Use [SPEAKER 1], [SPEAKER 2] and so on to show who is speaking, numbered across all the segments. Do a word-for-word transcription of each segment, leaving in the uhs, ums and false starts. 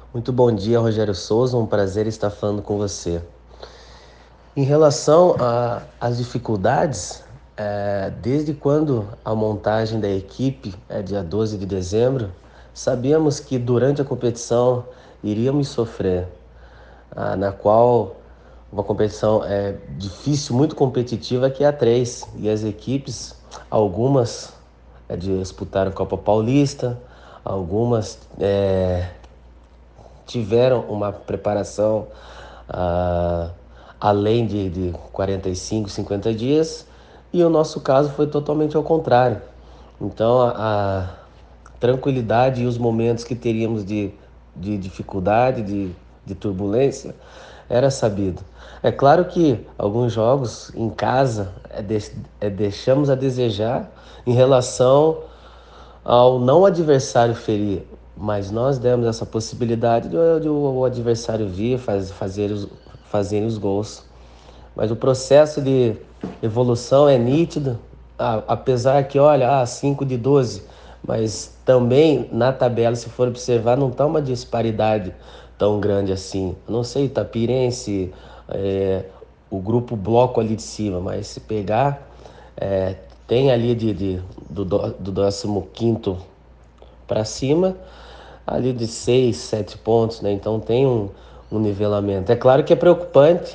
[SPEAKER 1] Muito bom dia, Rogério Souza. Um prazer estar falando com você. Em relação às dificuldades, é, desde quando a montagem da equipe é dia doze de dezembro, sabíamos que durante a competição iríamos sofrer, ah, na qual uma competição é difícil, muito competitiva, que é a três. E as equipes, algumas é, disputaram a Copa Paulista, algumas é, tiveram uma preparação ah, além de, de quarenta e cinco, cinquenta dias, e o nosso caso foi totalmente ao contrário. Então a, a tranquilidade e os momentos que teríamos de, de dificuldade, de, de turbulência, era sabido. É claro que alguns jogos em casa é de, é deixamos a desejar em relação ao não adversário ferir, mas nós demos essa possibilidade de, de o adversário vir faz, fazer, os, fazer os gols. Mas o processo de evolução é nítido, ah, apesar que, olha, ah, cinco de doze, mas também na tabela, se for observar, não está uma disparidade tão grande assim. Eu não sei, Itapirense, é, o grupo bloco ali de cima, mas se pegar, é, tem ali de, de, do, do décimo quinto para cima, ali de seis, sete pontos, né? Então tem um, um nivelamento. É claro que é preocupante,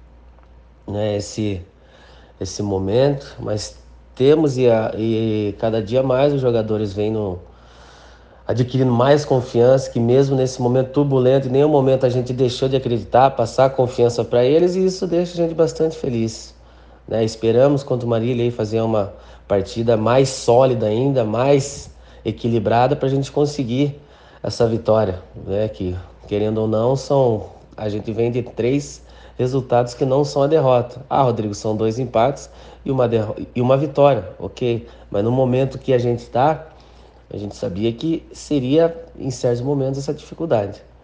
[SPEAKER 1] né, esse, esse momento, mas temos e, a, e cada dia mais os jogadores vêm no, adquirindo mais confiança, que mesmo nesse momento turbulento, em nenhum momento a gente deixou de acreditar, passar confiança para eles, e isso deixa a gente bastante feliz, né? Esperamos contra o Marília fazer uma partida mais sólida ainda, mais equilibrada, para a gente conseguir essa vitória, né? Que, querendo ou não, são a gente vem de três resultados que não são a derrota. Ah, Rodrigo, são dois empates e uma, e uma vitória, ok. Mas no momento que a gente está, a gente sabia que seria, em certos momentos, essa dificuldade.